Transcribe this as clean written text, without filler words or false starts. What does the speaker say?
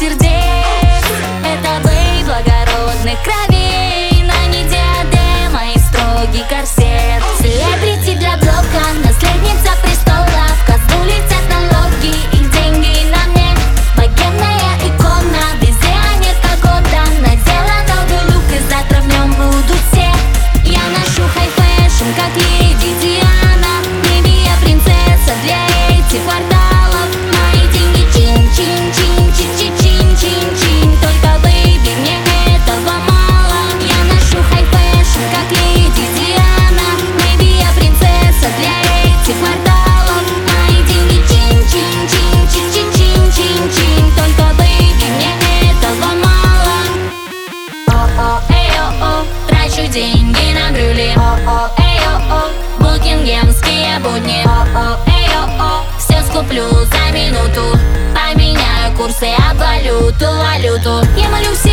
сердец. Это бей благородных кровей, на ней диадема и строгий корсет. Селебрити для блока, наследница престола, в казну летят налоги, их деньги на мне. Богемная икона, везде погода, надела новый люк, и завтра в нем будут все. Я ношу хай-фэшн, как леди Диана, Maybe я принцесса для этих кварталов. Мои деньги чин-чин-чин-чин-чин-чин-чин-чин. Только, бэйби, мне этого мало. Я ношу хай-фэшн, как леди Диана, Maybe я принцесса для этих кварталов. Мои деньги чин-чин-чин-чин-чин-чин-чин-чин. Только, бэйби, мне этого мало. О-о, эй-о-о, трачу деньги на брюли. О-о, эй-о-о, букингемские будни. О-о, эй-о-о, все скуплю за минуту, поменяю курсы об валюту. Я молю всех